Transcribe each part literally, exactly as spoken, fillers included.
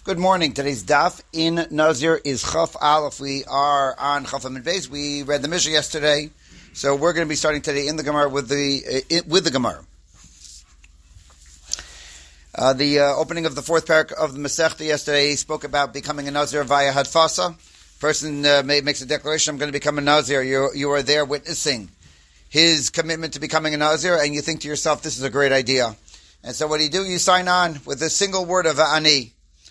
Good morning. Today's daf in Nazir is Chaf Aleph. We are on Chaf Amid Beis. We read the Mishnah yesterday, so we're going to be starting today in the Gemara with the uh, with the Gemara. Uh, the uh, opening of the fourth parak of the Masechta yesterday spoke about becoming a Nazir via Hadfasa. Person uh, may, makes a declaration, I'm going to become a Nazir. You you are there witnessing his commitment to becoming a Nazir, and you think to yourself, this is a great idea. And so what do you do? You sign on with a single word of Ani.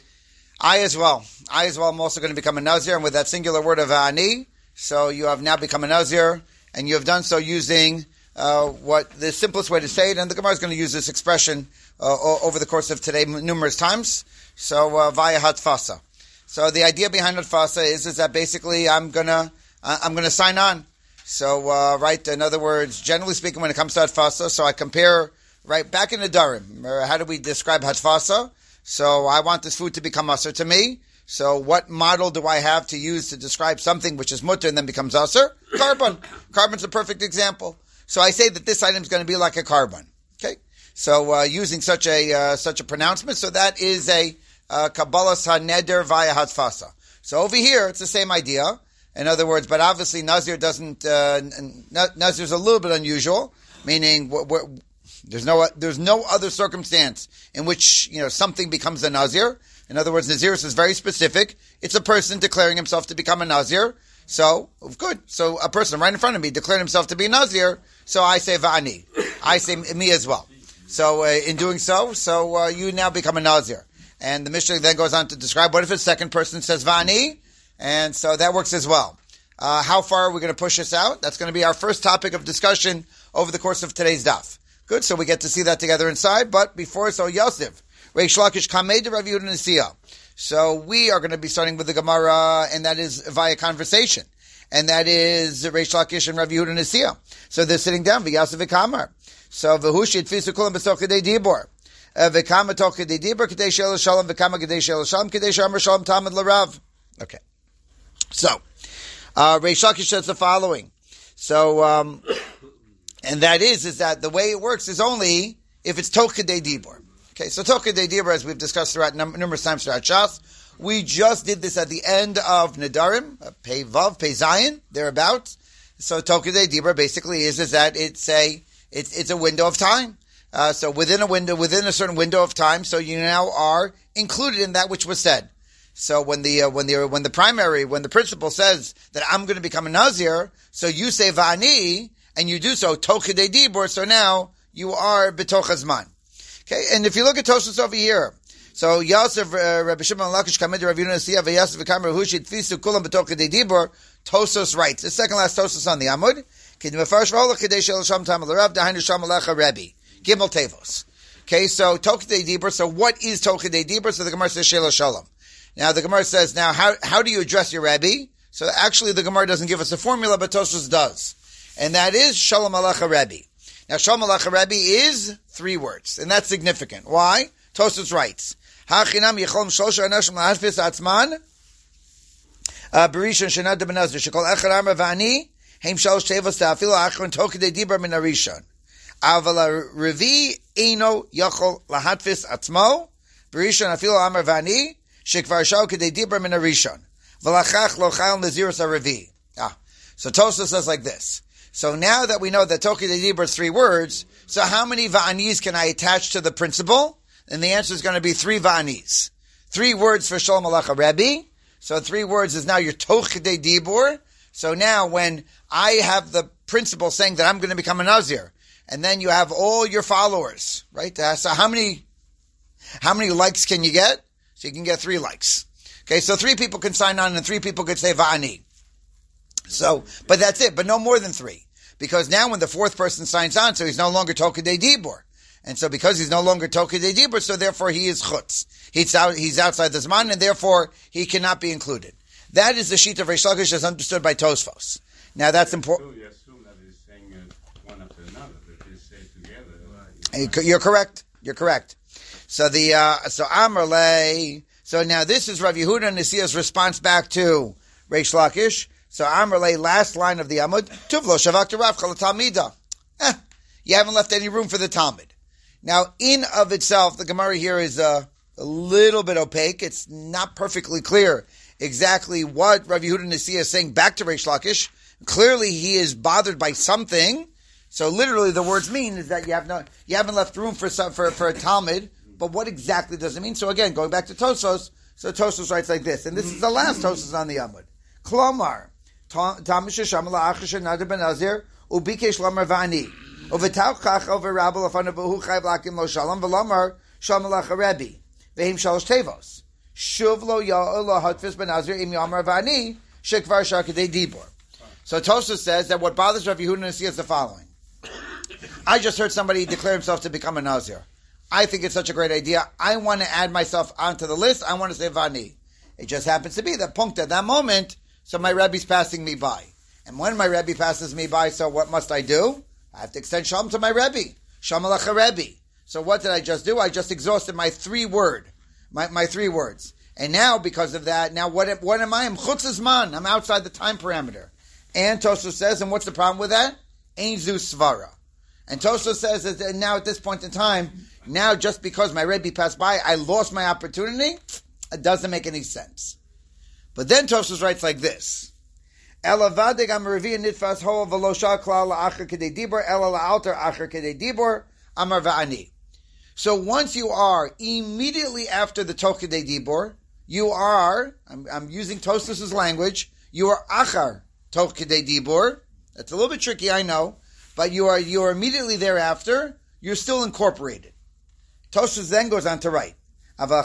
I as well. I as well am also going to become a Nazir, and with that singular word of Ani, so you have now become a Nazir, and you have done so using uh, what the simplest way to say it, and the Gemara is going to use this expression uh, over the course of today numerous times, so uh, via Hatfasa. So the idea behind Hatfasa is, is that basically I'm going to I'm going to sign on. So, uh, right, in other words, generally speaking, when it comes to Hatfasa, so I compare, right, back in the Darim, how do we describe Hatfasa? So I want this food to become asr to me. So what model do I have to use to describe something which is mutter and then becomes asr? Carbon. Carbon's a perfect example. So I say that this item is going to be like a carbon. Okay. So uh, using such a uh, such a pronouncement, so that is a uh, Kabbalas HaNeder via Hatfasa. So over here, it's the same idea. In other words, but obviously Nazir doesn't. Uh, Nazir's a little bit unusual, meaning we're, we're, There's no there's no other circumstance in which, you know, something becomes a Nazir. In other words, Nazirus is very specific. It's a person declaring himself to become a Nazir. So, good. So a person right in front of me declared himself to be a Nazir. So I say Va'ani. I say me as well. So uh, in doing so, so uh, you now become a Nazir. And the Mishnah then goes on to describe what if a second person says Va'ani? And so that works as well. Uh, how far are we going to push this out? That's going to be our first topic of discussion over the course of today's daf. Good, so we get to see that together inside. But before, so Yosef, Reish Lakish Kamei de Rav Yehuda Nesiya. So we are going to be starting with the Gemara, and that is via conversation, and that is Reish Lakish and Rav Yehuda Nesiya. So they're sitting down. V'Yosef v'Kamar. So v'Hushi Tfisu Kulam B'Toch Kedei Dibor. V'Kama Toch Kedei Dibor Kedei Shel Shalom V'Kama Kedei Shel Shalom Kedei Shamar Shalom Tamid L'Rav. Okay. So uh, Reish Lakish says the following. So. Um, And that is, is that the way it works is only if it's Toch Kedei Dibor. Okay, so Toch Kedei Dibor, as we've discussed throughout num- numerous times throughout Shas, we just did this at the end of Nedarim, uh, Pei Vav, Pei Zayin, thereabouts. So Toch Kedei Dibor basically is, is that it's a, it's, it's a window of time. Uh, so within a window, within a certain window of time, so you now are included in that which was said. So when the, uh, when the, when the primary, when the principal says that I'm going to become a Nazir, so you say Va'ani, and you do so, Toch Kedei Dibor, so now you are B'toch Hazman. Okay, and if you look at Tosfos over here, so Yosef, uh, Rabbi Shimon Lakish, Kamei de Rav Yehuda Nesiya, V'Yosef v'Kamar Hushi Tfisu Kulam B'toch Kedei Dibor, Tosfos writes, the second last Tosfos on the Amud, Kedim Mefarish V'Holach Kedei Shel Sham Tam L'Rav, Dahainu Sham Alecha Rebbe, Gimel Tevos. Okay, so Toch Kedei Dibor, so what is Toch Kedei Dibor? So the Gemara says Shel Shalom. Now the Gemara says, now how, how do you address your Rebbe? So actually the Gemara doesn't give us a formula, but Tosfos does. And that is Shalom Alecha Rebbe. Now, Shalom Alecha Rebbe is three words, and that's significant. Why? Tosfos writes, Ha'chinam yecholm shlosha anashim lahadfis atzman, Berishon shenad benazir, shekol echad amar v'ani, heim shalosh tevos ta'afilo achron Toch Kedei Dibor min harishon. Aval revi eino yachol lahadfis atzmo, Berishon afilo amar v'ani, shekvar shal Kedei Dibor min harishon. V'lachach lo chayil nazirus harevi. Ah. So Tosfos says like this. So now that we know that Toch Kedei Dibor is three words, so how many va'anis can I attach to the principle? And the answer is going to be three va'anis. Three words for Shalom Alecha Rebbe. So three words is now your Toch Kedei Dibor. So now when I have the principle saying that I'm going to become a Nazir, and then you have all your followers, right? Uh, so how many, how many likes can you get? So you can get three likes. Okay, so three people can sign on and three people could say va'ani. So, but that's it, but no more than three. Because now when the fourth person signs on, so he's no longer Toch Kedei Dibor. And so because he's no longer Toch Kedei Dibor, so therefore he is chutz. He's out, he's outside the Zman, and therefore he cannot be included. That is the sheet of Reish Lakish as understood by Tosfos. Now that's important. You assume that he's saying it one after another, that they say together. You're correct. You're correct. So the, uh, so Amrle, so now this is Rav Yehuda Nesiya's response back to Reish Lakish. So Amrle, last line of the Amud, Tuvlo Shavak to Rav Chalatamida. Eh, you haven't left any room for the Talmud. Now, in of itself, the Gemara here is uh, a little bit opaque. It's not perfectly clear exactly what Rav Yehuda Nasiya is saying back to Reish Lakish. Clearly, he is bothered by something. So, literally, the words mean is that you have no, you haven't left room for some, for for a Talmud. But what exactly does it mean? So, again, going back to Tosos, so Tosos writes like this, and this is the last Tosos on the Amud. Klomar, Tamish Sham la'achish Nadir ben Nazir ubikesh lamar va'ani uvetau chach over Rabbi lafanav v'hu chayv lakim lo shalom v'lamar sham lacharebi v'him shalosh tevos shuv lo ya'ol lo hatfis ben Nazir im yamar va'ani shekvar shakadei dibor. So Tosos says that what bothers Rav Yehuda Nasi is the following. I just heard somebody declare himself to become a Nazir. I think it's such a great idea. I want to add myself onto the list. I want to say Vani. It just happens to be that punct at that moment, so my Rebbe's passing me by. And when my Rebbe passes me by, so what must I do? I have to extend Shalom to my Rebbe. Shalom Alecha Rebbe. So what did I just do? I just exhausted my three word, my, my three words. And now, because of that, now what, what am I? I'm Chutz Zman. I'm outside the time parameter. And Tosfos says, and what's the problem with that? Ein zu svara. And Tosfos says that now at this point in time, now just because my Rebbe passed by, I lost my opportunity. It doesn't make any sense. But then Tosfos writes like this: Elavadig amaravi nitfas ho v'lo shal klal la'acher kedei dibor ela la'alter acher kedei dibor amar va'ani. So once you are immediately after the toch kedei dibor, you are. I'm, I'm using Tosfos' language. You are achar toch kedei dibor. That's a little bit tricky, I know, but you are you are immediately thereafter. You're still incorporated. Tosfos then goes on to write, uh,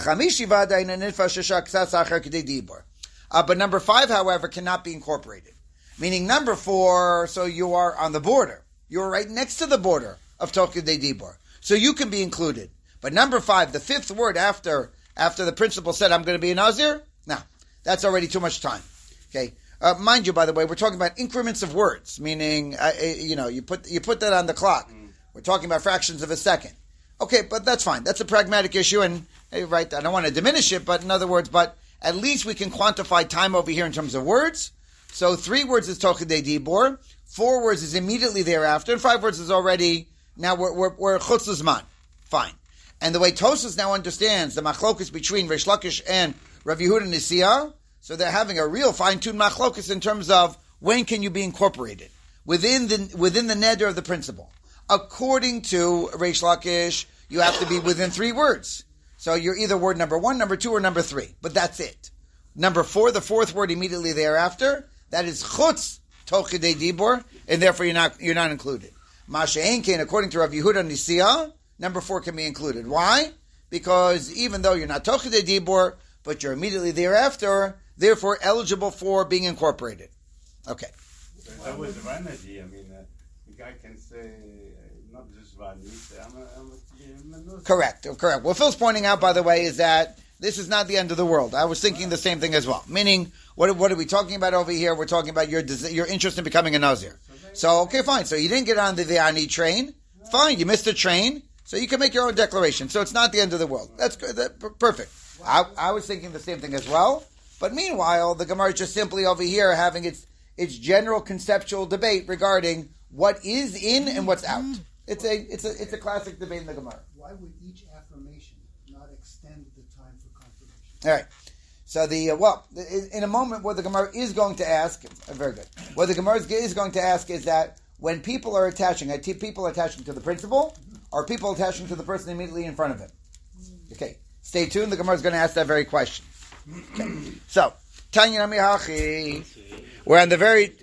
but number five, however, cannot be incorporated. Meaning number four, so you are on the border. You're right next to the border of Toch Kedei Dibor. So you can be included. But number five, the fifth word after after the principal said, I'm going to be a Nazir, no, that's already too much time. Okay. Uh, mind you, by the way, we're talking about increments of words, meaning, uh, you know, you put you put that on the clock. We're talking about fractions of a second. Okay, but that's fine. That's a pragmatic issue, and hey, right, I don't want to diminish it, but in other words, but at least we can quantify time over here in terms of words. So three words is Toch Kedei Dibor, four words is immediately thereafter, and five words is already, now we're, we're, we're Chutz Zman. Fine. And the way Tosfos now understands the machlokus between Reish Lakish and Rav Yehuda Nasiya, so they're having a real fine-tuned machlokus in terms of when can you be incorporated within the within the neder of the principle. According to Reish Lakish, you have to be within three words. So you're either word number one, number two, or number three. But that's it. Number four, the fourth word immediately thereafter, that is chutz toch kedei dibor, and therefore you're not you're not included. Masha Einkein, according to Rav Yehuda Nasiya, number four can be included. Why? Because even though you're not toch kedei dibor, but you're immediately thereafter, therefore eligible for being incorporated. Okay. That was one idea. I mean, uh, the guy can say uh, not just one. I'm a, I'm a, I'm a correct, correct. What Phil's pointing out, by the way, is that this is not the end of the world. I was thinking the same thing as well. Meaning, what what are we talking about over here? We're talking about your your interest in becoming a Nazir. So, okay, fine. So you didn't get on the Vianney train. Fine, you missed the train. So you can make your own declaration. So it's not the end of the world. That's good. That, perfect. I, I was thinking the same thing as well. But meanwhile, the Gemara is just simply over here having its its general conceptual debate regarding what is in and what's out. It's a it's a it's a classic debate in the Gemara. Why would each affirmation not extend the time for confirmation? All right. So the uh, well, in a moment, what the Gemara is going to ask, uh, very good. What the Gemara is going to ask is that when people are attaching, uh, people attaching to the principal, or people attaching to the person immediately in front of him. Okay. Stay tuned. The Gemara is going to ask that very question. Okay. So, Tanya Namihachi, we're on the very.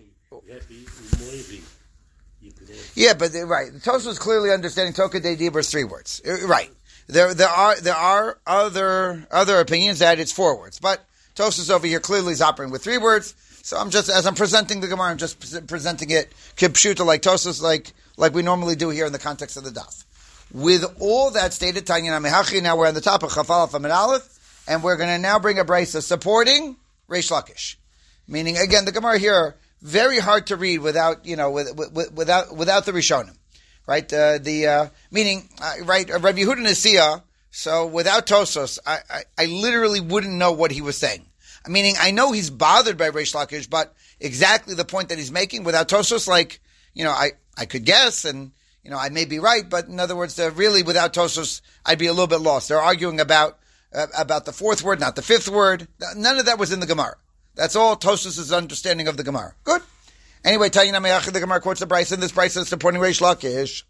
Yeah, but right. The Tosfos is clearly understanding Toch Kedei Dibor is three words. Right. There, there are there are other other opinions that it's four words, but Tosfos over here clearly is operating with three words. So I'm just as I'm presenting the Gemara, I'm just pre- presenting it kipshuta like Tosfos, like like we normally do here in the context of the daf. With all that stated, Tanya Namihachi, now we're on the top of Chafal Alef Aleph, and we're going to now bring a brisa supporting Reish Lakish. Meaning, again, the Gemara here, very hard to read without, you know, with, with, without without the Rishonim. Right? Uh, the uh, Meaning, uh, right, uh, Rabbi Yehuda Nasiya, so without Tosfos, I, I, I literally wouldn't know what he was saying. Meaning, I know he's bothered by Reish Lakish, but exactly the point that he's making without Tosfos, like, you know, I, I could guess, and you know, I may be right, but in other words, uh, really without Tosfos, I'd be a little bit lost. They're arguing about uh, about the fourth word, not the fifth word. None of that was in the Gemara. That's all Tosfos' understanding of the Gemara. Good. Anyway, Tayina Me'achid, the Gemara quotes the Brisa, and this Brisa is supporting Reish Lakish.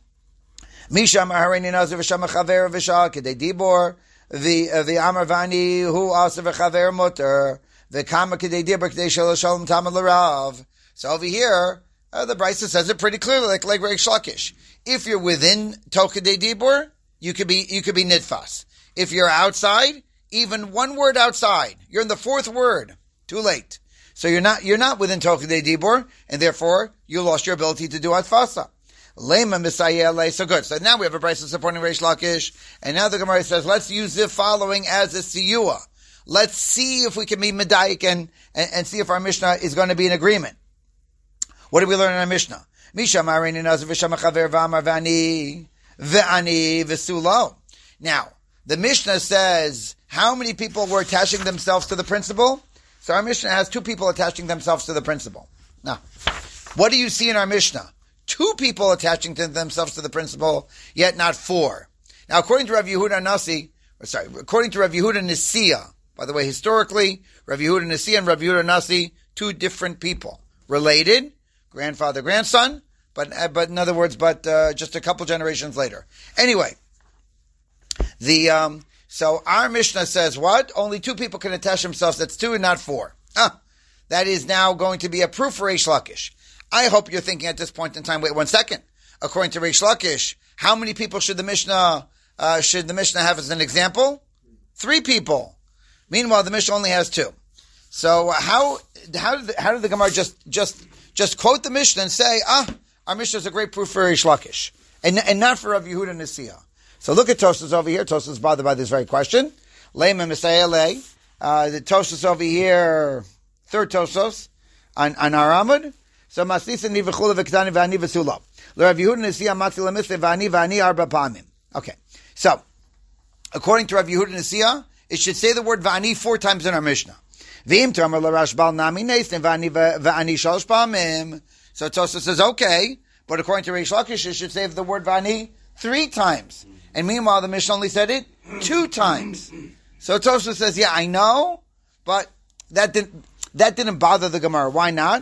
Misham Aharini Nazir v'sham Chaver v'shah kedei dibor v'amar v'ani hu asa v'chaver muter v'kama kedei dibor kedei shel shalom tamad l'rav. So over here, uh, the Brisa says it pretty clearly, like like Reish Lakish. If you're within Tokadei Dibor, you could be you could be nitfas. If you're outside, even one word outside, you're in the fourth word. Too late. So you're not you're not within Tokadei Dibor, and therefore you lost your ability to do atfasa. Lema Misayele. So good. So now we have a Brisa supporting Reish Lakish, and now the Gemara says, let's use the following as a siyua. Let's see if we can be medayik and, and and see if our Mishnah is going to be in agreement. What did we learn in our Mishnah? Misha Marini Nazir v'sham Chaver v'amar v'ani v'ani v'sulo. Now, the Mishnah says how many people were attaching themselves to the principle? So our Mishnah has two people attaching themselves to the principle. Now, what do you see in our Mishnah? Two people attaching to themselves to the principle, yet not four. Now, according to Rav Yehuda Nasi, or sorry, according to Rav Yehuda Nasiya, by the way, historically, Rav Yehuda Nasiya and Rav Yehuda Nasi, two different people, related. Grandfather, grandson, but uh, but in other words, but uh, just a couple generations later. Anyway, the um, so our Mishnah says what? Only two people can attach themselves. That's two and not four. Ah, that is now going to be a proof for Reish Lakish. I hope you're thinking at this point in time. Wait one second. According to Reish Lakish, how many people should the Mishnah uh, should the Mishnah have as an example? Three people. Meanwhile, the Mishnah only has two. So how how did the, how did the Gemara just just Just quote the Mishnah and say, ah, our Mishnah is a great proof for Reish Lakish, and, and not for Rav Yehuda Nasiya. So look at Tosfos over here. Tosfos is bothered by this very question. Leima Misayele. Uh, the Tosfos over here, third Tosfos, on, on our Amud. So Masisa ni v'chula v'ktani v'ani v'sula. Rav Yehuda Nasiya matzi l'misle v'ani v'ani arba pamim. Okay. So, according to Rav Yehuda Nasiya, it should say the word v'ani four times in our Mishnah. So Tosfos says, okay, but according to Reish Lakish, it should say the word vani three times. And meanwhile, the Mishnah only said it two times. So Tosfos says, yeah, I know, but that didn't, that didn't bother the Gemara. Why not?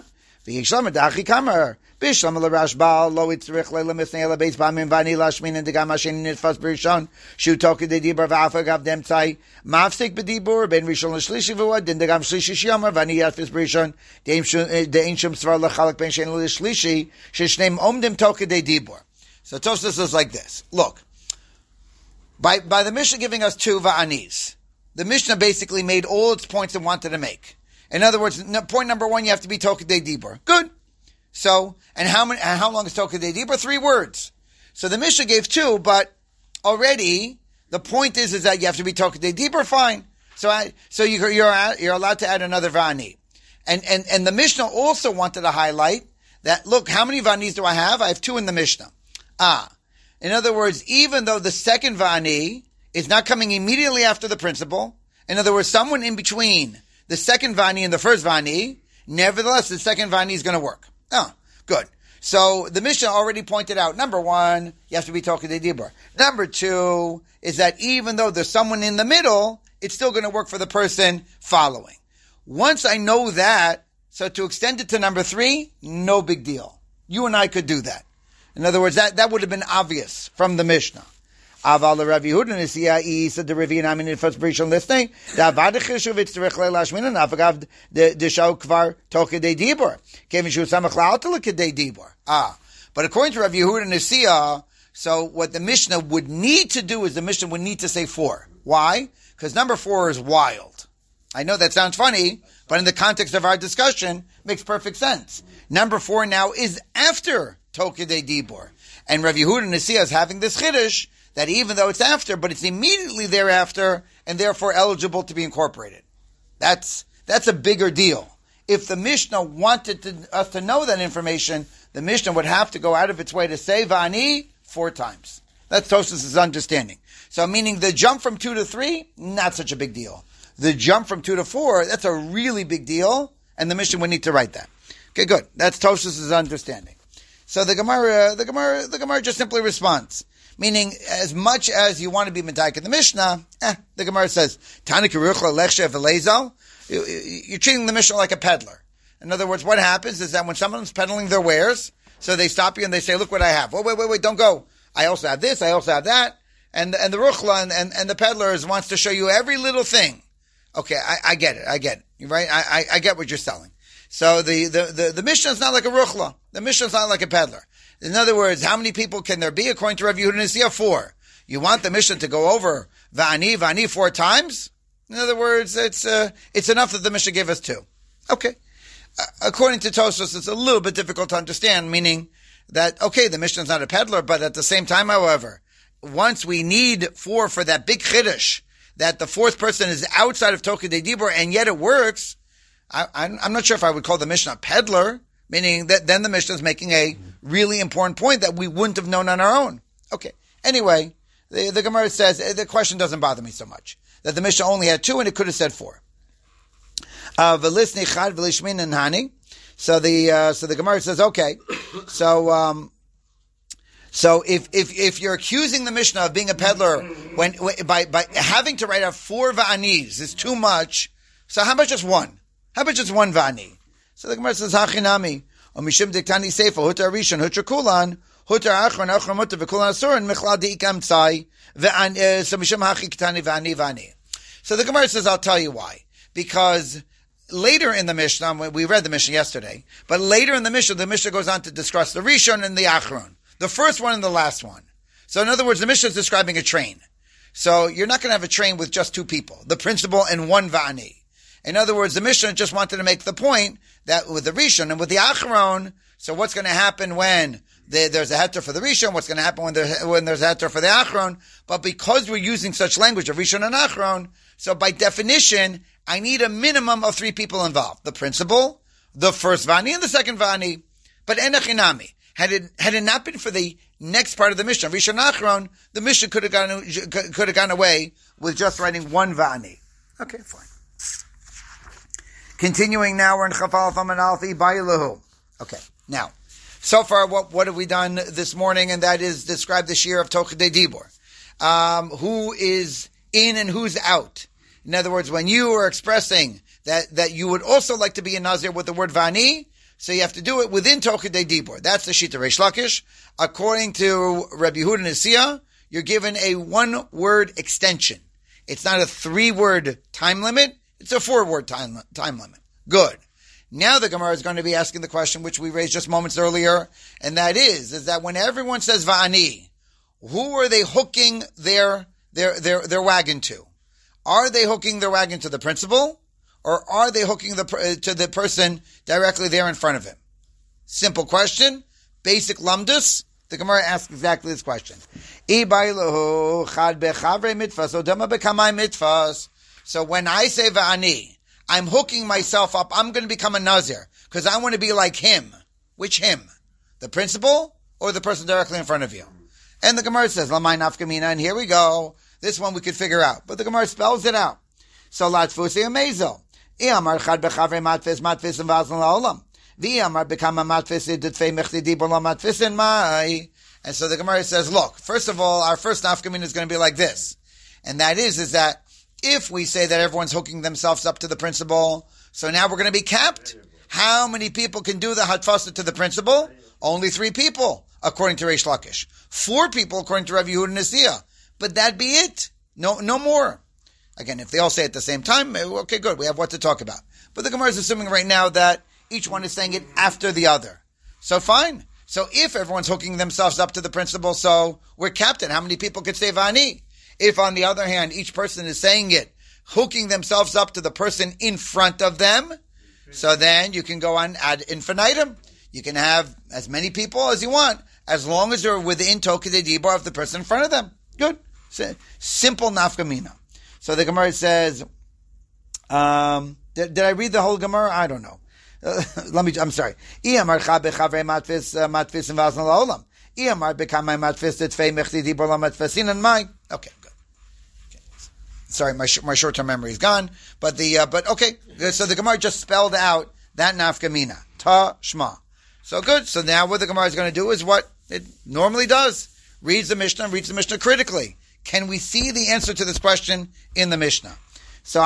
Bishlam l'rashbal lo itzrich le'lemisnei le'beis b'amim v'ani lashmin and degam hashen nitfas b'rishon shu toke de dibur v'afagav demtzai mafsik b'dibur ben rishon l'shlishi v'uad den degam shlishi shiyamar v'ani yatfis b'rishon de'in shum svar l'chalak ben shen l'shlishi sheshneim omdim toke de dibur. So Tosfos is like this. Look, by by the Mishnah giving us two va'anis, the Mishnah basically made all its points it wanted to make. In other words, point number one, you have to be toke de dibur. Good. So, and how many, and how long is Tokadei Dibur? Three words. So the Mishnah gave two, but already the point is, is that you have to be Tokadei Dibur, fine. So I, so you, you're, you're allowed to add another Vani. And, and, and the Mishnah also wanted to highlight that, look, how many Vanis do I have? I have two in the Mishnah. Ah. In other words, even though the second Vani is not coming immediately after the principle, in other words, someone in between the second Vani and the first Vani, nevertheless, the second Vani is going to work. Oh, good. So the Mishnah already pointed out, number one, you have to be talking to Dibur. Number two is that even though there's someone in the middle, it's still going to work for the person following. Once I know that, so to extend it to number three, no big deal. You and I could do that. In other words, that, that would have been obvious from the Mishnah. Aval Rav Yehuda Nasiya is the Ravina Amin in first brishon listening. Da vadichishu vitzrich leilashmin and afagav the the show kvar tokadei dibur. Kevin shu samach laotelakadei dibur. Ah, but according to Rav Yehuda Nasiya, so what the Mishnah would need to do is the Mishnah would need to say four. Why? Because number four is wild. I know that sounds funny, but in the context of our discussion, makes perfect sense. Number four now is after tokadei dibur, and Rav Yehuda Nasiya is having this chiddush that even though it's after, but it's immediately thereafter, and therefore eligible to be incorporated. That's that's a bigger deal. If the Mishnah wanted to, us to know that information, the Mishnah would have to go out of its way to say Vani four times. That's Tosfos' understanding. So meaning the jump from two to three, not such a big deal. The jump from two to four, that's a really big deal, and the Mishnah would need to write that. Okay, good. That's Tosfos' understanding. So the Gemara, the Gemara, the Gemara just simply responds. Meaning, as much as you want to be medayik in the Mishnah, eh, the Gemara says, Tani kiruchla lechshe v'leizal, you're treating the Mishnah like a peddler. In other words, what happens is that when someone's peddling their wares, so they stop you and they say, look what I have. Wait, wait, wait, wait, don't go. I also have this, I also have that. And, and the ruchla and, and, and the peddlers wants to show you every little thing. Okay, I, I get it, I get it. Right? I, I, I get what you're selling. So the, the, the, the Mishnah is not like a ruchla. The Mishnah is not like a peddler. In other words, how many people can there be according to Rav Yehuda Nasiya? Four. You want the Mishnah to go over va'ani, va'ani four times? In other words, it's, uh, it's enough that the Mishnah gave us two. Okay. Uh, according to Tosfos, it's a little bit difficult to understand, meaning that, okay, the Mishnah is not a peddler, but at the same time, however, once we need four for that big chiddush, that the fourth person is outside of Tokidei Dibur, and yet it works, I, I'm, I'm not sure if I would call the Mishnah a peddler, meaning that then the Mishnah is making a really important point that we wouldn't have known on our own. Okay. Anyway, the, the Gemara says, the question doesn't bother me so much, that the Mishnah only had two and it could have said four. Uh, V'lisni chad v'lishmin and hani. So the, uh, so the Gemara says, okay, so, um, so if, if, if you're accusing the Mishnah of being a peddler when, by, by having to write out four va'anis is too much, so how about just one? How about just one va'ani? So the Gemara says, hachinami, o mishim diktani seifo, hutar rishon, hutar kulan, hutar achron, achron mutar, v'kulan asurin, michlal di'ikam tzai, v'an, so mishim hachi ktani va'ani va'ani. So the Gemara says, I'll tell you why. Because later in the Mishnah, we read the Mishnah yesterday, but later in the Mishnah, the Mishnah goes on to discuss the rishon and the achron. The first one and the last one. So in other words, the Mishnah is describing a train. So you're not going to have a train with just two people, the principal and one va'ani. In other words, the Mishnah just wanted to make the point that with the Rishon and with the Acharon, so what's going to happen when the, there's a heter for the Rishon, what's going to happen when, there, when there's a heter for the Acharon, but because we're using such language of Rishon and Acharon, so by definition, I need a minimum of three people involved. The principal, the first Vani, and the second Vani. But Enachinami. Had it, had it not been for the next part of the Mishnah, Rishon Acharon, the Mishnah could have gone, could have gone away with just writing one Vani. Okay, fine. Continuing now, we're in Chafal Faman Alfi Ba'ilahu. Okay, now, so far, what, what have we done this morning? And that is describe the shear of Tokidei Dibur. Um, who is in and who's out. In other words, when you are expressing that, that you would also like to be a Nazir with the word Vani, so you have to do it within Tokidei Dibur. That's the Shita Reish Lakish. According to Rabbi Yehuda Nasiya, you're given a one-word extension. It's not a three-word time limit. It's a four-word time, time limit. Good. Now the Gemara is going to be asking the question which we raised just moments earlier, and that is, is that when everyone says Va'ani, who are they hooking their, their, their, their wagon to? Are they hooking their wagon to the principal, or are they hooking the, to the person directly there in front of him? Simple question. Basic lumdus. The Gemara asks exactly this question. So when I say Va'ani, I'm hooking myself up. I'm going to become a Nazir because I want to be like him. Which him? The principal or the person directly in front of you? And the Gemara says, Lamai nafkamina, and here we go. This one we could figure out. But the Gemara spells it out. So Latfusi Amezel. Iamar chad bechavre matfis matfis and vazal la'olam. V'yamar become a matfis idutfei mechti dibur la matfis in mai. And so the Gemara says, look, first of all, our first nafkamina is going to be like this. And that is, is that if we say that everyone's hooking themselves up to the principal, so now we're going to be capped. How many people can do the hatfasa to the principal? Only three people, according to Reish Lakish. Four people, according to Rav Yehuda Nasiya. But that'd be it. No, no more. Again, if they all say it at the same time, okay, good. We have what to talk about. But the Gemara is assuming right now that each one is saying it after the other. So fine. So if everyone's hooking themselves up to the principal, so we're capped at how many people could say Vani? If, on the other hand, each person is saying it, hooking themselves up to the person in front of them, so then you can go on ad infinitum. You can have as many people as you want, as long as they're within Tokidei Dibur of the person in front of them. Good. Simple nafkamina. So the Gemara says, um, did, did I read the whole Gemara? I don't know. Uh, let me, I'm sorry. Okay. Sorry, my sh- my short-term memory is gone. But the uh, but okay, so the Gemara just spelled out that nafkamina ta shma. So good. So now what the Gemara is going to do is what it normally does. reads the Mishnah and reads the Mishnah critically. Can we see the answer to this question in the Mishnah? So,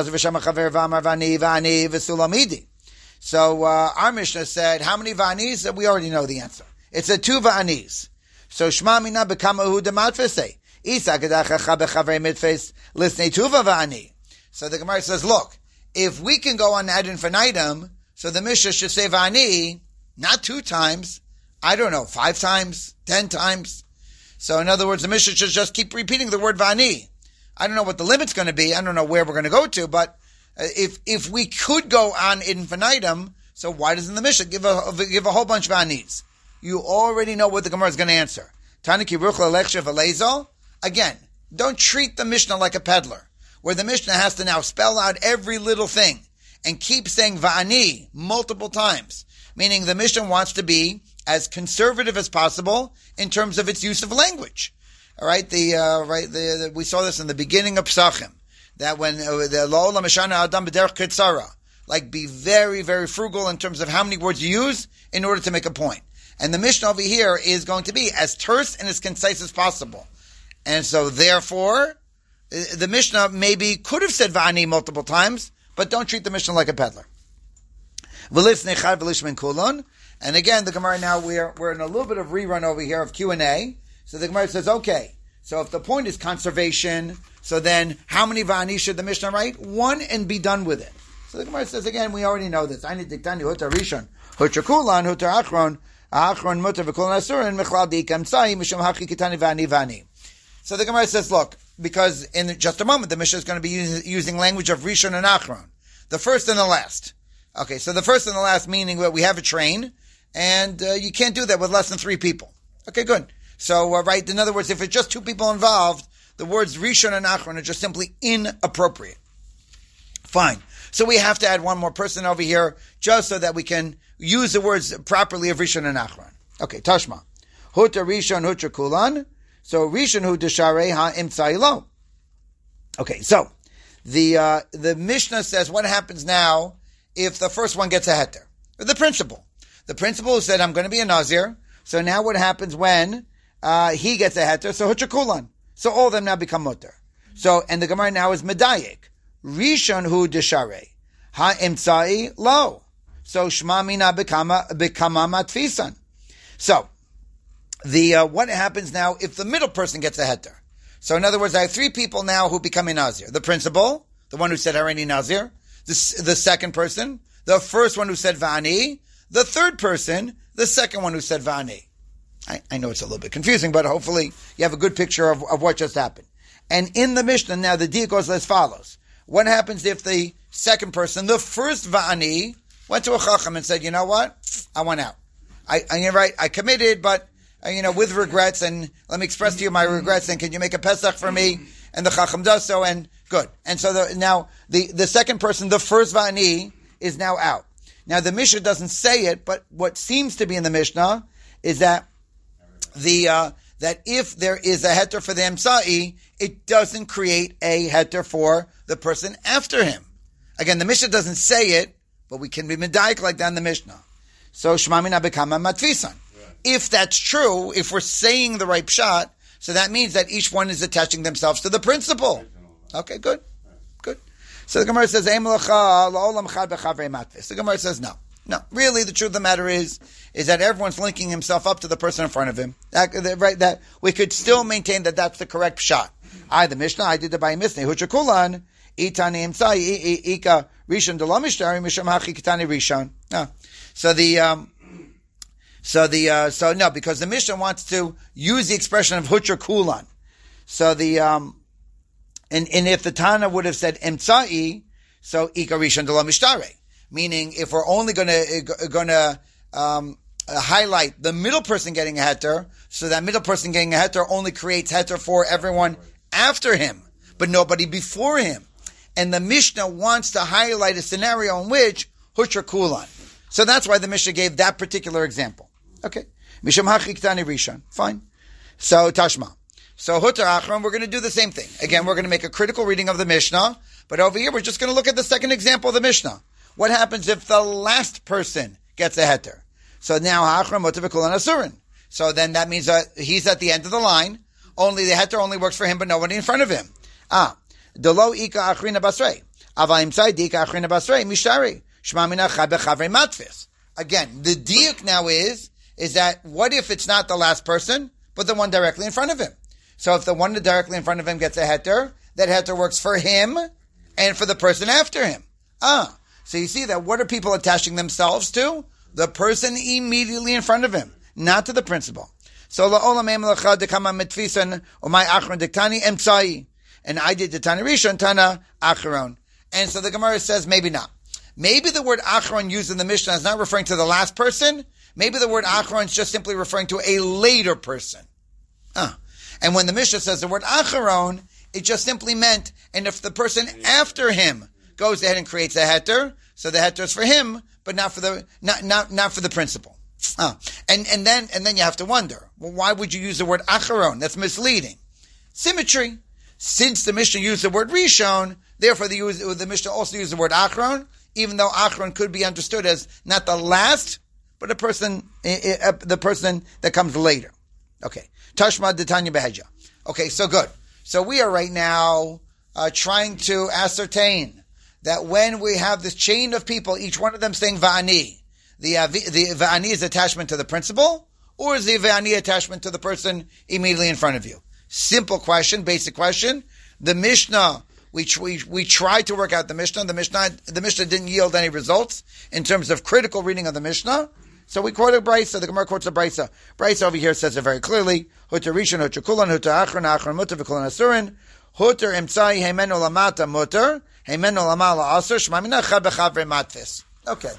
so uh, our Mishnah said, how many va'anis? We already know the answer. It said two va'anis. So, Shma mina bekamahu dematfese. Isa gedachacha bechavei mitfes lisnei tuva va'ani. So the Gemara says, look, if we can go on ad infinitum, so the Mishnah should say va'ani, not two times, I don't know, five times, ten times. So in other words, the Mishnah should just keep repeating the word va'ani. I don't know what the limit's going to be. I don't know where we're going to go to, but if if we could go on infinitum, so why doesn't the Mishnah give a give a whole bunch of va'anis? You already know what the Gemara is going to answer. Taniki ruchla lechshav alezo. Again, don't treat the Mishnah like a peddler, where the Mishnah has to now spell out every little thing and keep saying va'ani multiple times, meaning the Mishnah wants to be as conservative as possible in terms of its use of language. All right, the uh, right the, the we saw this in the beginning of Psachim, that when uh, the lo olam mishana adam b'derech ketzara, like be very very frugal in terms of how many words you use in order to make a point. And the Mishnah over here is going to be as terse and as concise as possible. And so therefore, the Mishnah maybe could have said va'ani multiple times, but don't treat the Mishnah like a peddler. And again, the Gemara now, we're, we're in a little bit of rerun over here of Q and A. So the Gemara says, okay, so if the point is conservation, so then how many va'ani should the Mishnah write? One, and be done with it. So the Gemara says, again, we already know this. Ani diktani hutar rishon, hutar kulan, hutar achron, achron mutar v'kulan asurin, mechlal di'ikam tzai, mishum haki kitani va'ani va'ani. So the Gemara says, look, because in just a moment, the Mishnah is going to be using, using language of rishon and achron. The first and the last. Okay, so the first and the last meaning that we have a train, and uh, you can't do that with less than three people. Okay, good. So, uh, right, in other words, if it's just two people involved, the words Rishon and Achron are just simply inappropriate. Fine. So we have to add one more person over here, just so that we can use the words properly of Rishon and Achron. Okay, Tashma. Huta Rishon Hutra Kulan. So Rishon Hu Deshare Ha Imtzai Lo. Okay, so the uh, the Mishnah says, what happens now if the first one gets a heter? The principal. The principal who said, I'm going to be a Nazir. So now what happens when uh, he gets a heter? So Hutra Kulan. So all of them now become mutter. So, and the Gemara now is medayik. Rishon Hu Deshare Ha Imtzai Lo. So Shma Mina Bekama Bekama Matfisan. So, the uh, what happens now if the middle person gets a heter? So in other words, I have three people now who become a Nazir. The principal, the one who said Harini Nazir, the, the second person, the first one who said Va'ani, the third person, the second one who said Va'ani. I, I know it's a little bit confusing, but hopefully you have a good picture of, of what just happened. And in the Mishnah, now the deal goes as follows. What happens if the second person, the first Va'ani, went to a Chacham and said, you know what? I went out. I, I you're right, I committed, but uh, you know, with regrets, and let me express to you my regrets, and can you make a Pesach for me? And the Chacham does so, and good. And so the, now, the, the second person, the first Va'ani, is now out. Now the Mishnah doesn't say it, but what seems to be in the Mishnah is that the, uh, that if there is a heter for the Emsa'i, it doesn't create a heter for the person after him. Again, the Mishnah doesn't say it, but we can be medayik like that in the Mishnah. So Shma Mina Bekama Matfisan. If that's true, if we're saying the right pshat, so that means that each one is attaching themselves to the principle. Okay, good. Good. So the Gemara says, the Gemara says, no. No. Really, the truth of the matter is, is that everyone's linking himself up to the person in front of him. That, right, that we could still maintain that that's the correct pshat. I, the Mishnah, I did the by Mishnah, Huchakulan, Itani Imsai, Ika, Rishon, Delomishtari, Misham Hachi Kitani Rishon. No. So the, um, So the uh, so no, because the Mishnah wants to use the expression of Hutra Kulan. So the um, and and if the Tana would have said Emtsai, so Ika Rishon Delo Mishtare, meaning if we're only going to going to um, highlight the middle person getting a heter, so that middle person getting a heter only creates heter for everyone after him, but nobody before him. And the Mishnah wants to highlight a scenario in which Hutra Kulan. So that's why the Mishnah gave that particular example. Okay. Misham Hachiktani Rishon. Fine. So, Tashma. So, Hutar Achron, we're going to do the same thing. Again, we're going to make a critical reading of the Mishnah, but over here, we're just going to look at the second example of the Mishnah. What happens if the last person gets a heter? So now, Achron Motivikulan Asurin. So then that means that he's at the end of the line. Only the heter only works for him, but nobody in front of him. Ah, delo ika achrina basrei. Ava imsai dika achrina basrei mishari. Shma mina chabe chavre matfis. Again, the diuk now is, is that what if it's not the last person, but the one directly in front of him? So if the one directly in front of him gets a heter, that heter works for him and for the person after him. Ah, so you see that what are people attaching themselves to? The person immediately in front of him, not to the principal. So la'olam emelacha dekama mitfisan umay achron diktani emtsai, and I did the tani rishon tana achron. And so the Gemara says maybe not. Maybe the word achron used in the Mishnah is not referring to the last person. Maybe the word achron is just simply referring to a later person. Ah. And when the Mishnah says the word acharon, it just simply meant, and if the person after him goes ahead and creates a heter, so the heter is for him, but not for the not not not for the principal. Ah. And and then and then you have to wonder, well, why would you use the word acharon? That's misleading. Symmetry. Since the Mishnah used the word rishon, therefore the, the Mishnah also used the word achron, even though achron could be understood as not the last, but a person, the person that comes later. Okay. Tashma D'Tanya Beheja. Okay, so good. So we are right now uh, trying to ascertain that when we have this chain of people, each one of them saying Va'ani, the, uh, the Va'ani is attachment to the principal, or is the Va'ani attachment to the person immediately in front of you? Simple question, basic question. The Mishnah, we, we, we tried to work out the Mishnah. The Mishnah, the Mishnah didn't yield any results in terms of critical reading of the Mishnah. So we quoted Brisa. The Gemara quotes a Brisa. Brisa over here says it very clearly. Huter rishon, huter kulan, huter achron, achron muter, v'kulan asurin. Huter imtzai, hemen olamata muter, hemen olamala asur, shmamina chad b'chavre matfis. Okay.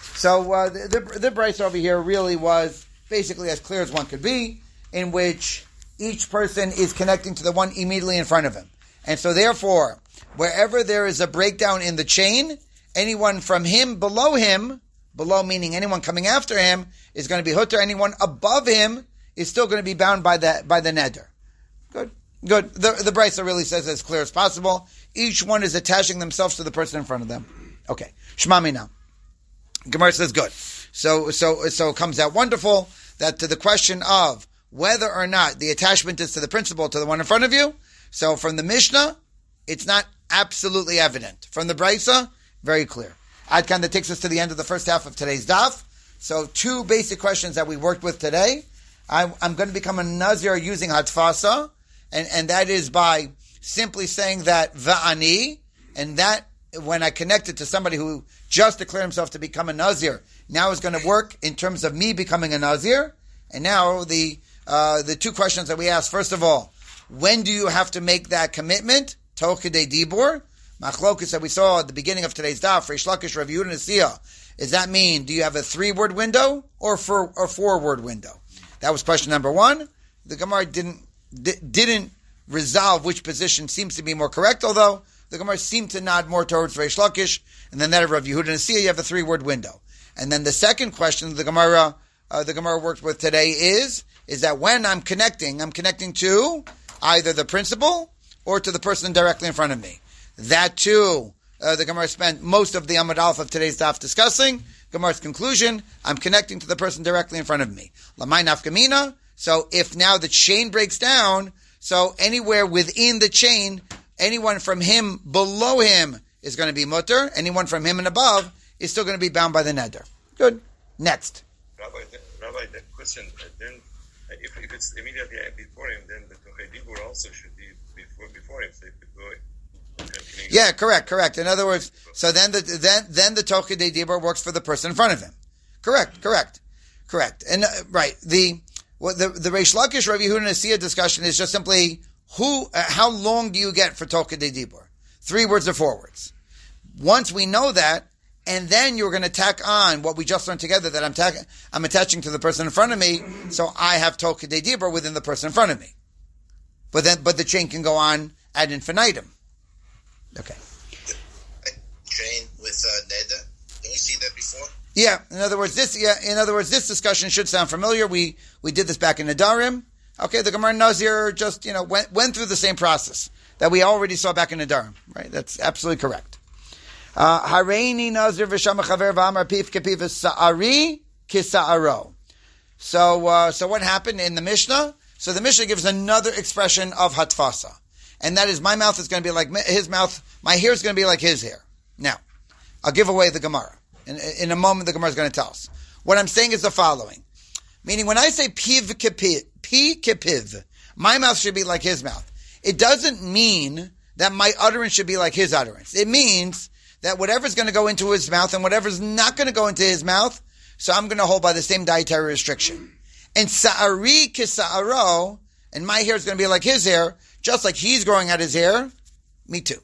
So uh, the, the, the Brisa over here really was basically as clear as one could be, in which each person is connecting to the one immediately in front of him. And so therefore, wherever there is a breakdown in the chain, anyone from him below him, below meaning anyone coming after him, is going to be hutter. Anyone above him is still going to be bound by the by the neder. Good, good. The the Brisa really says as clear as possible. Each one is attaching themselves to the person in front of them. Okay, Shmami now. Gemara says good. So so so it comes out wonderful that to the question of whether or not the attachment is to the principal, to the one in front of you. So from the Mishnah, it's not absolutely evident. From the Brisa, very clear. Adkan, that takes us to the end of the first half of today's daf. So two basic questions that we worked with today. I, I'm going to become a Nazir using Hatfasa, and, and that is by simply saying that Va'ani, and that when I connect it to somebody who just declared himself to become a Nazir, now is going to work in terms of me becoming a Nazir. And now the uh, the two questions that we asked, first of all, when do you have to make that commitment? Toch Kedei Dibur. Machlokus that we saw at the beginning of today's daf, Reish Lakish, Rav Yehuda, Nasiya. Does that mean, do you have a three-word window or for or four-word window? That was question number one. The Gemara didn't di- didn't resolve which position seems to be more correct, although the Gemara seemed to nod more towards Reish Lakish, and then that of Rav Yehuda, Nasiya, you have a three-word window. And then the second question the Gemara uh, the Gemara worked with today is is that when I'm connecting, I'm connecting to either the principal or to the person directly in front of me. That too, uh, the Gemara spent most of the Amud Aleph of today's daf discussing. Gemara's conclusion, I'm connecting to the person directly in front of me. Lamai nafkamina. So if now the chain breaks down, so anywhere within the chain, anyone from him below him is going to be mutter. Anyone from him and above is still going to be bound by the neder. Good. Next. Rabbi, Rabbi, that question, uh, then uh, if, if it's immediately before him, then the Tochei Dibur also should be before before him. So if it go, yeah, correct, correct. In other words, so then the then then the Tochei Dibur works for the person in front of him. Correct, correct, correct. And uh, right, the what the the Reish Lakish, Rav Yehuda, Nasiya discussion is just simply who, uh, how long do you get for Tochei Dibur? Three words or four words. Once we know that, and then you're going to tack on what we just learned together that I'm tack, I'm attaching to the person in front of me, so I have Tochei Dibur within the person in front of me. But then, but the chain can go on ad infinitum. Okay. Chain with uh, neder. Did we see that before? Yeah. In other words, this. Yeah. In other words, this discussion should sound familiar. We we did this back in Nedarim. Okay. The Gemara Nazir just you know went went through the same process that we already saw back in Nedarim. Right. That's absolutely correct. Hareini Nazir v'shama chaver v'amar pif kepiv sa'ari kisa'aro. So, uh, so what happened in the Mishnah? So the Mishnah gives another expression of hatfasa. And that is, my mouth is going to be like his mouth, my hair is going to be like his hair. Now, I'll give away the Gemara. In, in a moment, the Gemara is going to tell us. What I'm saying is the following. Meaning, when I say piv kepiv, pi kepiv, my mouth should be like his mouth. It doesn't mean that my utterance should be like his utterance. It means that whatever's going to go into his mouth and whatever's not going to go into his mouth, so I'm going to hold by the same dietary restriction. And sa'ari kisa'aro, and my hair is going to be like his hair, just like he's growing out his hair, me too.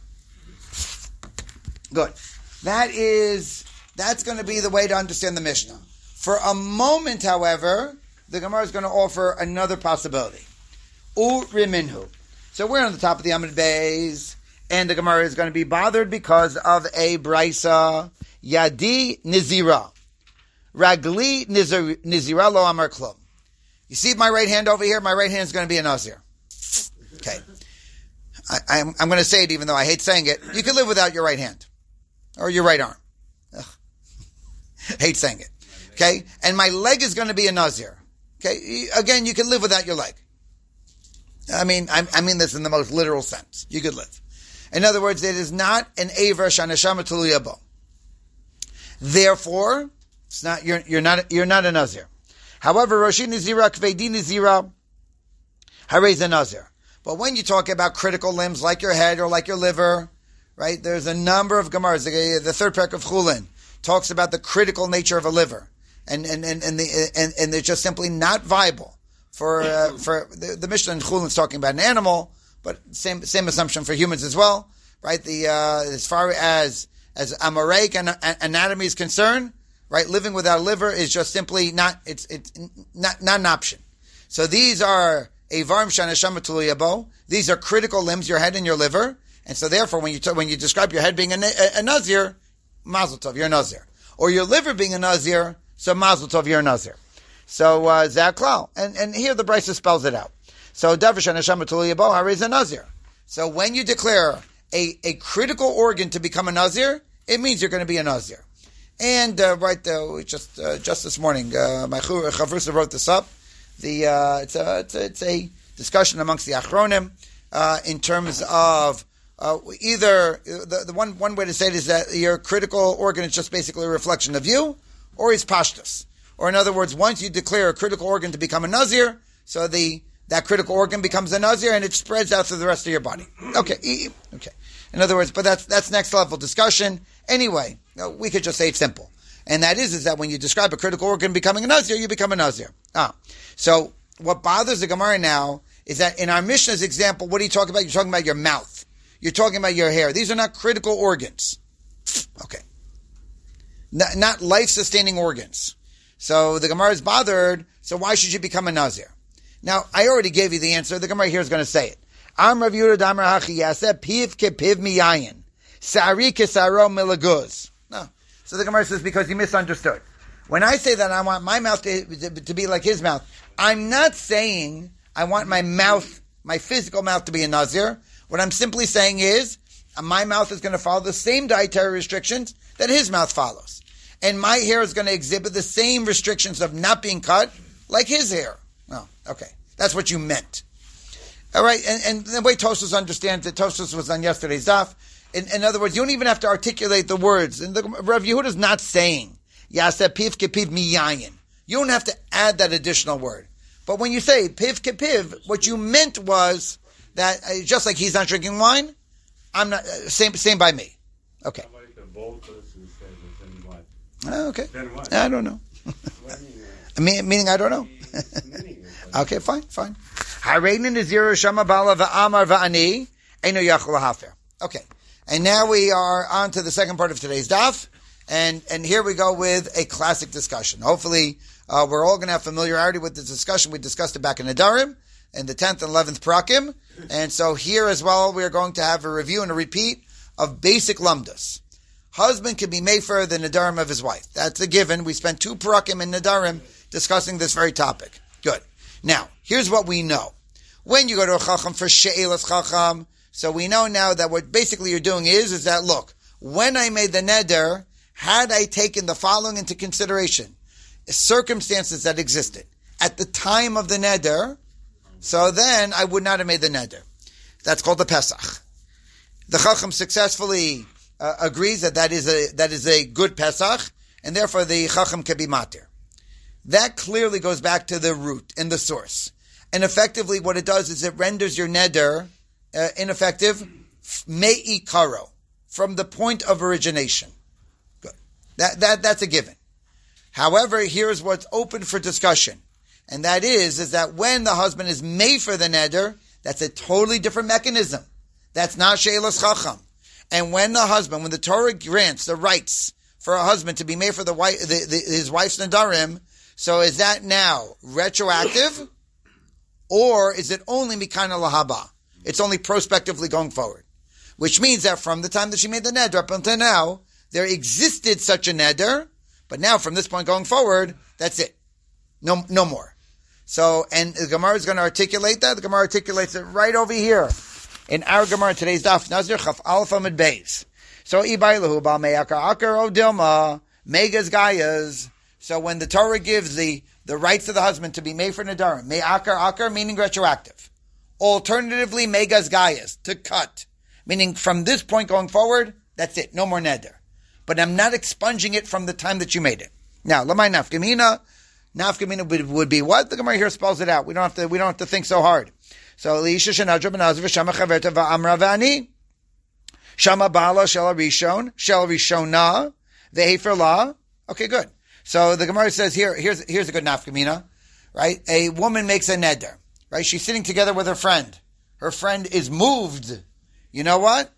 Good. That is, that's going to be the way to understand the Mishnah. For a moment, however, the Gemara is going to offer another possibility. Uriminhu. So we're on the top of the Amud Beis, and the Gemara is going to be bothered because of a brisa. Yadi nizira. Ragli nizira lo amar klum. You see my right hand over here? My right hand is going to be a nazir. Okay. I, I'm, I'm going to say it even though I hate saying it. You can live without your right hand. Or your right arm. Ugh. Hate saying it. Okay? And my leg is going to be a nazir. Okay? Again, you can live without your leg. I mean, I, I mean this in the most literal sense. You could live. In other words, it is not an aver shanashama tuluyabo. Therefore, it's not, you're, you're not, you're not a nazir. However, Roshi Nizira, Kvedi Nizira, Harez a nazir. But when you talk about critical limbs like your head or like your liver, right, there's a number of Gemaras. The, the third parak of Chulin talks about the critical nature of a liver. And, and, and, and, the, and, and they're just simply not viable for, uh, for the, the Mishnah in Chulin is talking about an animal, but same, same assumption for humans as well, right? The, uh, as far as, as Amoraic and, and anatomy is concerned, right, living without a liver is just simply not, it's, it's not, not an option. So these are Eivarim Shanashama Tuluyabo. These are critical limbs, your head and your liver. And so therefore, when you, t- when you describe your head being a, a, a Nazir, Mazel Tov, you're a Nazir. Or your liver being a Nazir, so Mazel Tov, you're a Nazir. So, uh, Zaklal. And, and here the Brisa spells it out. So, Davish Shanashama Tuluyabo, Harez a Nazir. So when you declare a, a critical organ to become a Nazir, it means you're going to be a Nazir. And uh, right, uh, just uh, just this morning, uh, my Chavrusa wrote this up. The uh, it's a it's a, it's a discussion amongst the Achronim uh, in terms of uh, either the, the one one way to say it is that your critical organ is just basically a reflection of you, or is pashtus. Or in other words, once you declare a critical organ to become a Nazir, so the that critical organ becomes a Nazir and it spreads out through the rest of your body. Okay, okay. In other words, but that's that's next level discussion. Anyway, we could just say it's simple. And that is, is that when you describe a critical organ becoming a Nazir, you become a Nazir. Ah. So, what bothers the Gemara now is that in our Mishnah's example, what are you talking about? You're talking about your mouth. You're talking about your hair. These are not critical organs. Okay. Not, not life-sustaining organs. So, the Gemara is bothered, so why should you become a Nazir? Now, I already gave you the answer. The Gemara here is going to say it. Am Rav Yehuda Damar Hachi Yaseh Piv Kepiv Miyayin. Sari Kesaro Milaguz. No. So the Gemara says because he misunderstood. When I say that I want my mouth to, to, to be like his mouth, I'm not saying I want my mouth, my physical mouth to be a Nazir. What I'm simply saying is my mouth is going to follow the same dietary restrictions that his mouth follows. And my hair is going to exhibit the same restrictions of not being cut like his hair. Oh, okay. That's what you meant. All right. And, and the way Tosfos understands it, Tosfos was on yesterday's daf. In, in other words, you don't even have to articulate the words. And the, Rav Yehuda is not saying, Yaseh piv kepiv miyayin. You don't have to add that additional word. But when you say piv kepiv, what you meant was that, uh, just like he's not drinking wine, I'm not, uh, same same by me. Okay. How about if a bold person says it, then what? Uh, okay. Then what? I don't know. What do you mean? mean, meaning I don't know. Meaning it. Okay, fine, fine. Hareinin Naziru Shama Bala Va'amar Va'ani Eino Yachol Hafer. Okay. And now we are on to the second part of today's daf, and and here we go with a classic discussion. Hopefully, uh, we're all going to have familiarity with this discussion. We discussed it back in Nedarim, in the tenth and eleventh parakim, and so here as well, we are going to have a review and a repeat of basic lumdas. Husband can be mefer the Nedarim of his wife. That's a given. We spent two parakim in Nedarim discussing this very topic. Good. Now, here's what we know. When you go to a chacham for she'elas chacham, so we know now that what basically you're doing is, is that, look, when I made the neder, had I taken the following into consideration, circumstances that existed at the time of the neder, so then I would not have made the neder. That's called the Pesach. The Chacham successfully uh, agrees that that is a that is a good Pesach, and therefore the Chacham can be matir. That clearly goes back to the root and the source. And effectively what it does is it renders your neder uh, ineffective, me'ikaro, from the point of origination. Good. That, that, that's a given. However, here's what's open for discussion. And that is, is that when the husband is made for the neder, that's a totally different mechanism. That's not she'elas chacham. And when the husband, when the Torah grants the rights for a husband to be made for the wife, the, the, his wife's nedarim, so is that now retroactive, or is it only mikana lahaba? It's only prospectively going forward, which means that from the time that she made the neder up until now, there existed such a neder, but now from this point going forward, that's it, no, no more. So, and the Gemara is going to articulate that. The Gemara articulates it right over here in our Gemara today's daf Nazir Chaf Alpha Amud Beis. So, ibailahu ba me'akar akar o dilma megas gayas. So when the Torah gives the, the rights of the husband to be made for Nadarim, me'akar akar, meaning retroactive. Alternatively, megas gayas, to cut. Meaning from this point going forward, that's it, no more neder. But I'm not expunging it from the time that you made it. Now, lamai nafkamina, nafkamina would, would be what? The Gemara here spells it out. We don't have to, we don't have to think so hard. So, liisha shenadra b'nazir v'shama chaverta v'amra v'ani. Shama bala shel rishon, shel rishona, v'hefer la. Okay, good. So the Gemara says here, here's, here's a good nafkamina, right? A woman makes a neder, right? She's sitting together with her friend. Her friend is moved. You know what?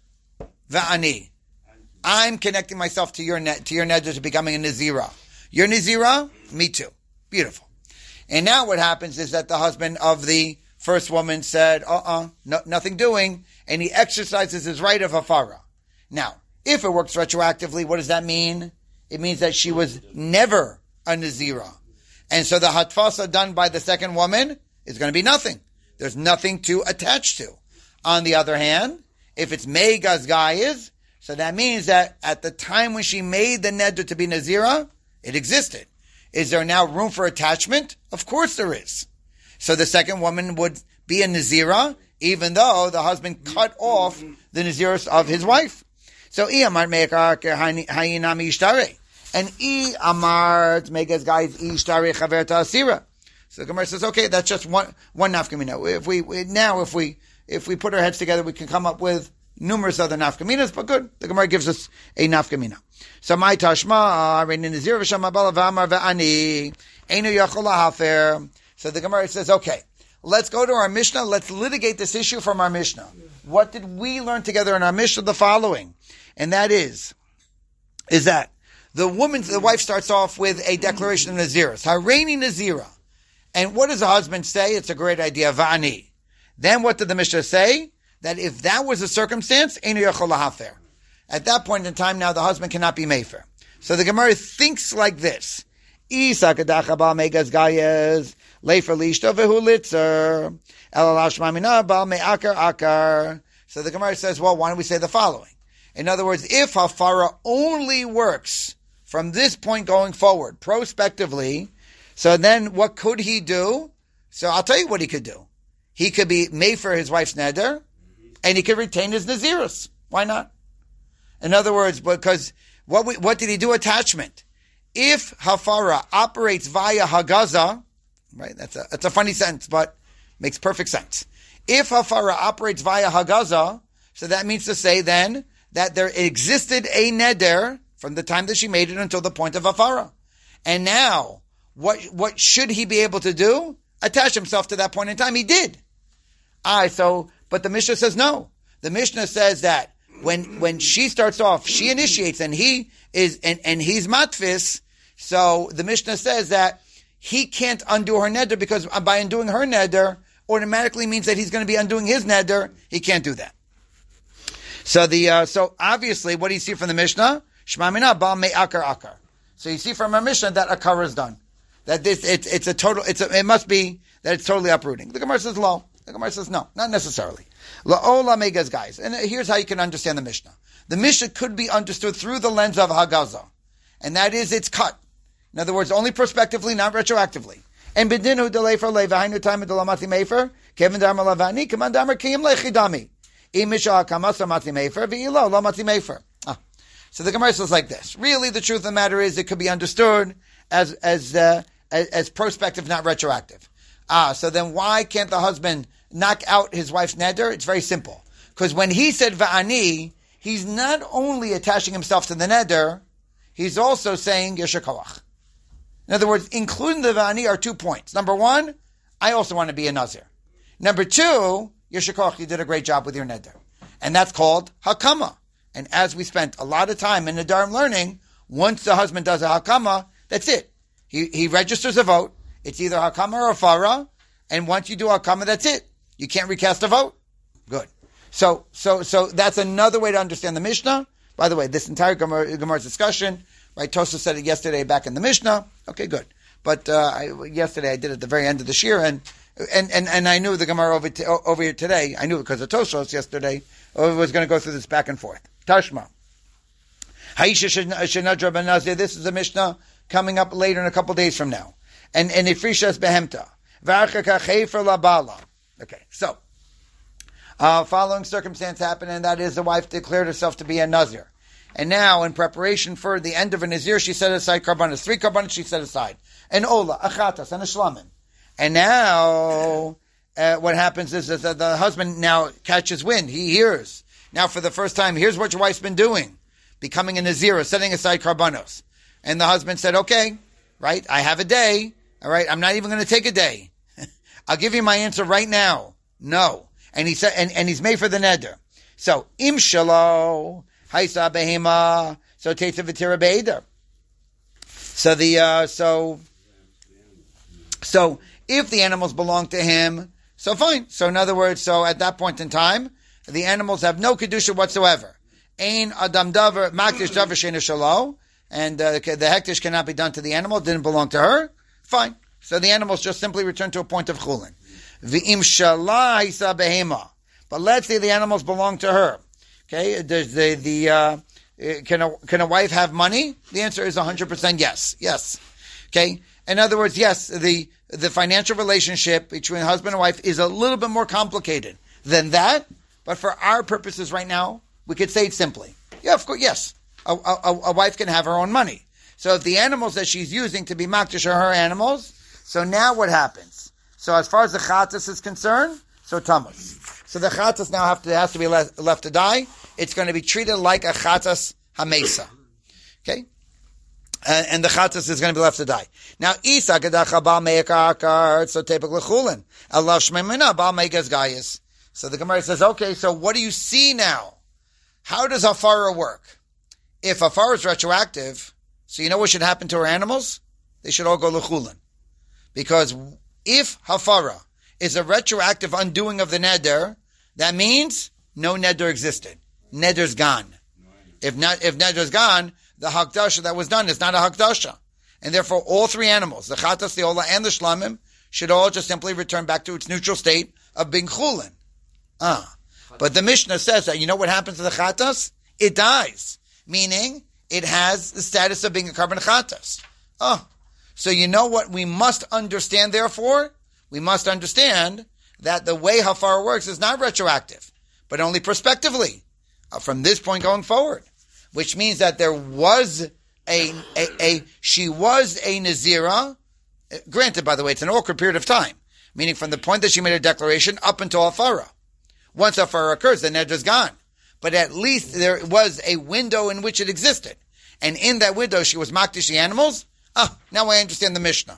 Va'ani. I'm connecting myself to your net, to your neder to becoming a Nazira. You're Nazira? Me too. Beautiful. And now what happens is that the husband of the first woman said, uh-uh, no, nothing doing, and he exercises his right of hafara. Now, if it works retroactively, what does that mean? It means that she was never a Nazira. And so the hatfasa done by the second woman is going to be nothing. There's nothing to attach to. On the other hand, if it's megas gayis, so that means that at the time when she made the neder to be Nazira, it existed. Is there now room for attachment? Of course there is. So the second woman would be a Nazira, even though the husband cut off the Naziris of his wife. So, Iyamar me'akar hayinami ishtare. And I amart megas guys ishtare chaverta asira. So the Gemara says, okay, that's just one one nafkamina. If we, we now if we if we put our heads together, we can come up with numerous other nafkaminas. But good, the Gemara gives us a nafkamina. So my tashma reinin nazir v'shama bala v'amar v'ani einu yachol lahafer. So the Gemara says, okay, let's go to our Mishnah. Let's litigate this issue from our Mishnah. What did we learn together in our Mishnah? The following, and that is, is that the woman, the wife starts off with a declaration of Naziris. Hareini Nazira. And what does the husband say? It's a great idea. Va'ani. Then what did the Mishnah say? That if that was a circumstance, einu yachol lahafer. At that point in time, now the husband cannot be mefer. So the Gemara thinks like this. Isa kadacha ba megas gayes leifer lishto vehu litzer elalash mamina ba me'akar akar. So the Gemara says, well, why don't we say the following? In other words, if hafara only works from this point going forward, prospectively, so then what could he do? So I'll tell you what he could do. He could be made for his wife's neder, and he could retain his nazirus. Why not? In other words, because what we, what did he do? Attachment. If hafara operates via hagaza, right? That's a that's a funny sentence, but makes perfect sense. If hafara operates via hagaza, so that means to say then that there existed a neder from the time that she made it until the point of hafara. And now, what what should he be able to do? Attach himself to that point in time. He did. Ah, so, but the Mishnah says no. The Mishnah says that when when she starts off, she initiates, and he is, and, and he's matfis. So the Mishnah says that he can't undo her neder, because by undoing her neder automatically means that he's going to be undoing his neder. He can't do that. So the uh, so obviously, what do you see from the Mishnah? Shema mina ba me'akar akar. So you see from our Mishnah that akar is done. That this it's it's a total it's a, it must be that it's totally uprooting. The Gemara says lo. The Gemara says no, not necessarily. La'ola megas guys, and here's how you can understand the Mishnah. The Mishnah could be understood through the lens of hagaza, and that is it's cut. In other words, only prospectively, not retroactively. And bidinu delay for leva hainu time delamati mefer kevin damar lavani command damar kiyim lechidami imisha kamasa mati mefer v'ilo lo mati mefer. So the Gemara says like this. Really, the truth of the matter is it could be understood as as uh, as, as prospective, not retroactive. Ah, so then why can't the husband knock out his wife's neder? It's very simple. Because when he said va'ani, he's not only attaching himself to the neder, he's also saying yeshakawach. In other words, including the va'ani are two points. Number one, I also want to be a nazir. Number two, yeshakawach, you did a great job with your neder. And that's called hakama. And as we spent a lot of time in the Nedarim learning, once the husband does a hakama, that's it. He he registers a vote. It's either hakama or farah. And once you do hakama, that's it. You can't recast a vote. Good. So so so that's another way to understand the Mishnah. By the way, this entire Gemara, Gemara's discussion, right? Tosa said it yesterday back in the Mishnah. Okay, good. But uh, I, yesterday I did it at the very end of the shir, and and and, and I knew the Gemara over t- over here today. I knew it because of Tosos yesterday. I was going to go through this back and forth. Tashma. Haisha Shenadra Ben Nazir. This is a Mishnah coming up later in a couple days from now. And and Ifrishas Behemta. V'achaka Chefer Labala. Okay, so uh, following circumstance happened, and that is the wife declared herself to be a Nazir. And now, in preparation for the end of a Nazir, she set aside karbanas. Three karbanas she set aside. An Ola, a Chatas, and a Shlamim. And now, uh, what happens is that the husband now catches wind. He hears. Now, for the first time, here's what your wife's been doing. Becoming a Nazir, setting aside karbanos. And the husband said, okay, right, I have a day. All right, I'm not even going to take a day. I'll give you my answer right now. No. And he said, and, and he's made for the neder. So, im shalo, haisa behema, so teitza v'tira be'eder. So the, uh, so, so, if the animals belong to him, so fine. So in other words, so at that point in time, the animals have no kedusha whatsoever. Ein adam davar makdish davar sheina shalo, and uh, the hektish cannot be done to the animal. It didn't belong to her. Fine. So the animals just simply return to a point of chulin. V'im shala isa behema. But let's say the animals belong to her. Okay, the the, the uh, can a can a wife have money? The answer is one hundred percent yes. Yes. Okay. In other words, yes, the the financial relationship between husband and wife is a little bit more complicated than that. But for our purposes right now, we could say it simply. Yeah, of course, yes. A, a, a wife can have her own money. So if the animals that she's using to be makdish are her animals, so now what happens? So as far as the chatas is concerned, so tamas. So the chatas now have to, has to be left, left to die. It's going to be treated like a chatas hamesa. Okay? Uh, and the chatas is going to be left to die. Now, isa gedacha bal meikar, so tepek lechulin. Allah shmemina bal meigas gayas. So the Gemara says, okay, so what do you see now? How does hafara work? If hafara is retroactive, so you know what should happen to our animals? They should all go lechulin. Because if hafara is a retroactive undoing of the neder, that means no neder existed. Neder's gone. If not, if neder's gone, the hakdasha that was done is not a hakdasha. And therefore all three animals, the chatas, the ola, and the shlamim, should all just simply return back to its neutral state of being chulin. Ah, but the Mishnah says that, you know what happens to the chatas? It dies. Meaning, it has the status of being a carbon chatas. Oh, so you know what we must understand, therefore? We must understand that the way hafara works is not retroactive, but only prospectively, uh, from this point going forward. Which means that there was a, a, a she was a Nazira, granted, by the way, it's an awkward period of time, meaning from the point that she made a declaration up until hafara. Once hafara occurs, the neder is gone. But at least there was a window in which it existed. And in that window, she was makdish the animals. Ah, now I understand the Mishnah.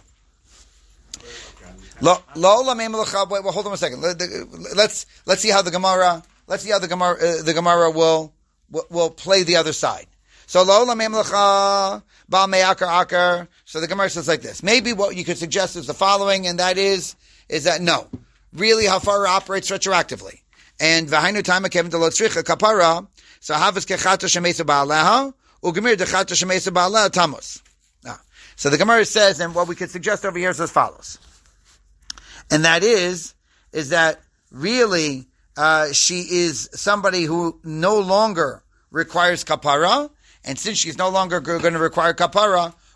Lo, lo, wait, well, hold on a second. Let's, let's see how the Gemara, let's see how the Gemara, uh, the Gemara will, will, will play the other side. So, lo, la, memlecha, ba, me'akar, akar. So the Gemara says like this. Maybe what you could suggest is the following, and that is, is that no. Really, hafara operates retroactively. And v'hainu time kevin de lo tzricha kapara, so havas kechata shemesa ba'aleha, u'gemir dechata shemesa ba'aleha tamos. So the Gemara says, and what we could suggest over here is as follows. And that is, is that really, uh, she is somebody who no longer requires kapara, and since she's no longer going to require kapara,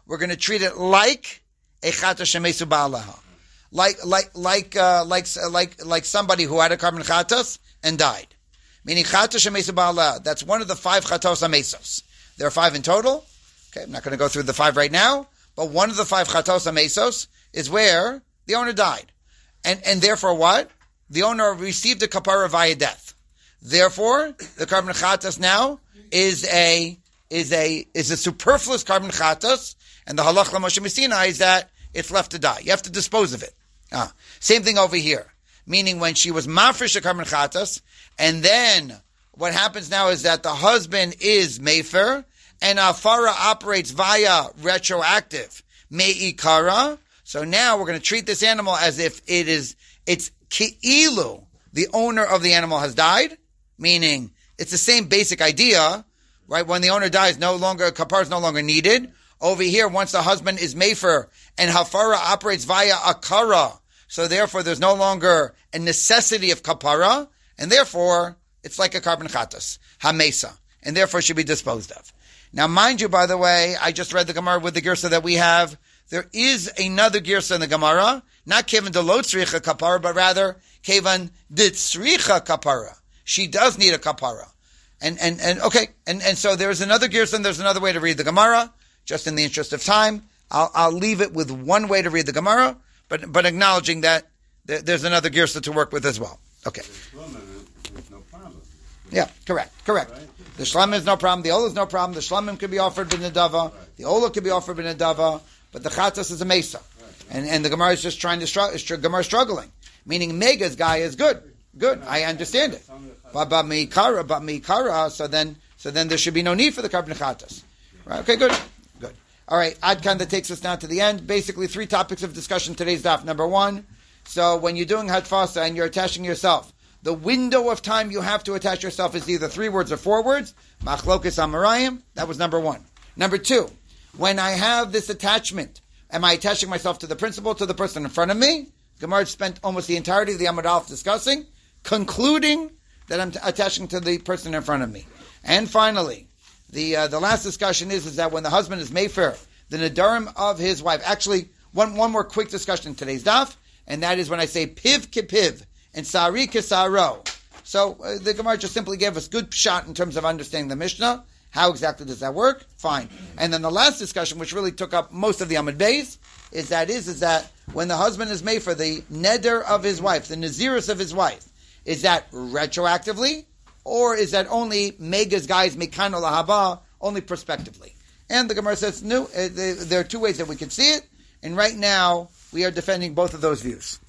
we're going to treat it like a chata shemesu ba'alaha. Like, like, like, uh, like, like, like somebody who had a carbon chatas and died. Meaning chata shemesu ba'alaha. That's one of the five chatos amesos. There are five in total. Okay, I'm not going to go through the five right now, but one of the five chatos amesos is where the owner died. And, and therefore what? The owner received a kapara via death. Therefore, the carbon chatas now is a, is a, is a superfluous carbon chatas, and the halach la Moshe Messina is that it's left to die. You have to dispose of it. Ah, same thing over here. Meaning when she was mafresh a carbon chatas, and then what happens now is that the husband is mefer, and afara operates via retroactive me'ikara. So now we're going to treat this animal as if it is, it's ki'ilu, the owner of the animal has died, meaning it's the same basic idea, right? When the owner dies, no longer, kapara is no longer needed. Over here, once the husband is mefer and hafara operates via akara, so therefore there's no longer a necessity of kapara, and therefore it's like a carbon chatas, hamesa, and therefore should be disposed of. Now, mind you, by the way, I just read the Gemara with the girsa that we have. There is another girsa in the Gemara, not kevan de lo tzricha kapara, but rather kevan de tzricha kapara. She does need a kapara. And, and, and, okay, and, and so there's another girsa and there's another way to read the Gemara. Just in the interest of time, I'll, I'll leave it with one way to read the Gemara, but, but acknowledging that there, there's another girsa to work with as well. Okay. Yeah, correct, correct. Right. The shlamim is no problem. The olah is no problem. The shlamim could be offered b'nedava. Right. The olah could be offered b'nedava. But the chatas is a mesa, right. and and the Gemara is just trying to struggle. Gemara struggling, meaning Mega's guy is good, good. I understand it. But but meikara, but meikara. So then, so then there should be no need for the carbon chatas. Right? Okay, good, good. All right, Adkan, that takes us now to the end. Basically, three topics of discussion today's daf. Number one, so when you're doing hatfasa and you're attaching yourself, the window of time you have to attach yourself is either three words or four words. Machlokes amarayim. That was number one. Number two, when I have this attachment, am I attaching myself to the principal, to the person in front of me? Gemara spent almost the entirety of the Amud Aleph discussing, concluding that I'm t- attaching to the person in front of me. And finally, the uh, the last discussion is, is that when the husband is mefer, the nedarim of his wife. Actually, one one more quick discussion in today's daf, and that is when I say piv kipiv and sari kisaro. So uh, the Gemara just simply gave us good shot in terms of understanding the Mishnah. How exactly does that work? Fine. And then the last discussion, which really took up most of the Amud Beis, is that is is that when the husband is made for the neder of his wife, the nazirus of his wife, is that retroactively, or is that only megas guys mekano lahaba, only prospectively? And the Gemara says no. Uh, there are two ways that we can see it, and right now we are defending both of those views.